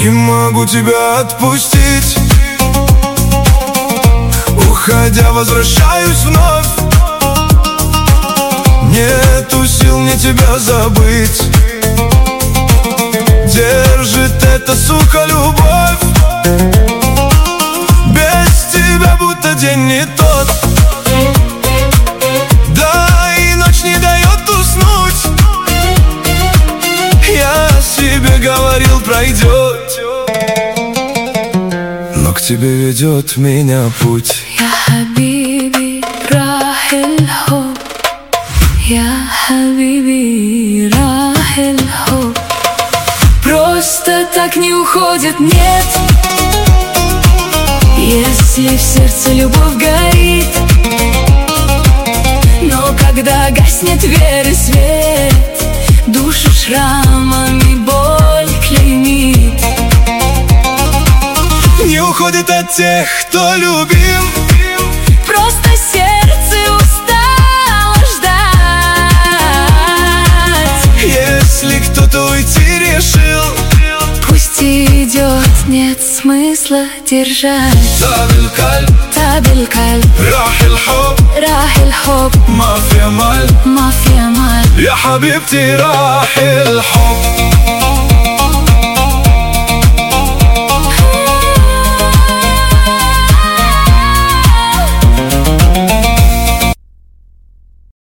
Не могу тебя отпустить. Уходя, возвращаюсь вновь. Нету сил мне тебя забыть. Держит эта сука любовь. Без тебя будто день не тот. Да и ночь не дает уснуть. Я себе говорил, пройдет, но к тебе ведет меня путь. Я хабиби, рах аль-хуб. Я хабиби, рах аль-хуб. Просто так не уходит, нет. Если в сердце любовь горит, но когда гаснет вера и свет, душу шрамами боль клеймит. Не уходит от тех, кто любим. Просто сердце устало ждать. Если кто-то уйти решил, пусть идет, нет смысла держать. Табиль-кальб, табиль-кальб, рах аль-хуб, рах аль-хуб. ما في أمل, ما في أمل. يا حبيبتي راح الحب.